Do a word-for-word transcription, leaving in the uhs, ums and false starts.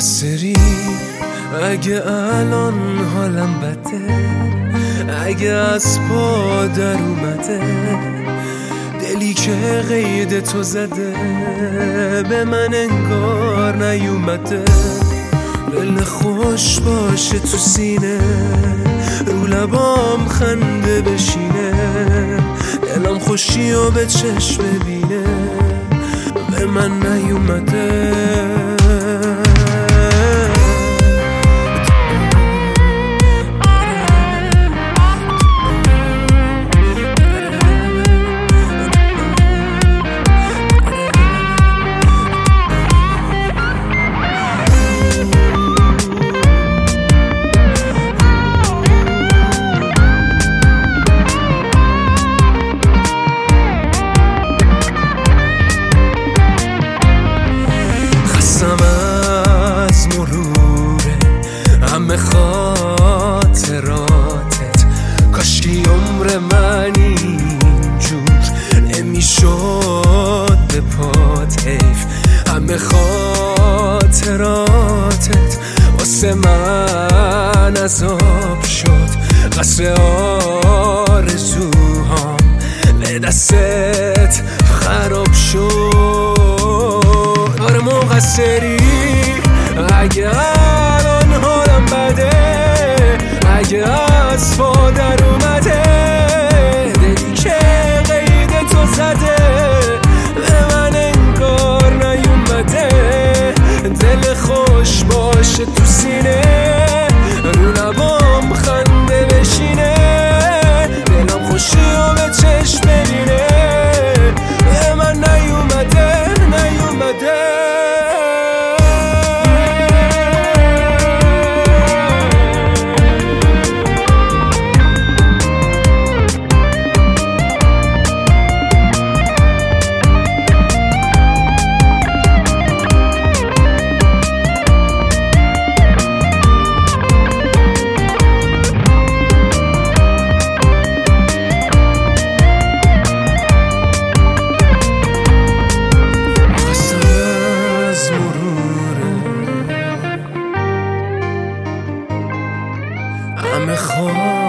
مقصری اگه الان حالم بده، اگه از پا در اومده دلی که قید تو زده به من انگار نیومده. دل خوش باشه تو سینه، رو لبام خنده بشینه، دلم خوشی و به چشم ببینه به من نیومده. از مروره همه خاطراتت، کاشکی عمر من اینجور نمیشد به پات حیف. همه خاطراتت واسه من عذاب شد، قصر آرزوهام به دستت خراب شد. آره مقصری اگه الان حالم بده، اگه از پا در اومده دلی که قید تو زده به من انگار نیومده. دل خوش باشه تو سینه، رو لبام خنده بشینه، دلم خوشی و به چشم ببینه به من نیومده نیومده. همه خواه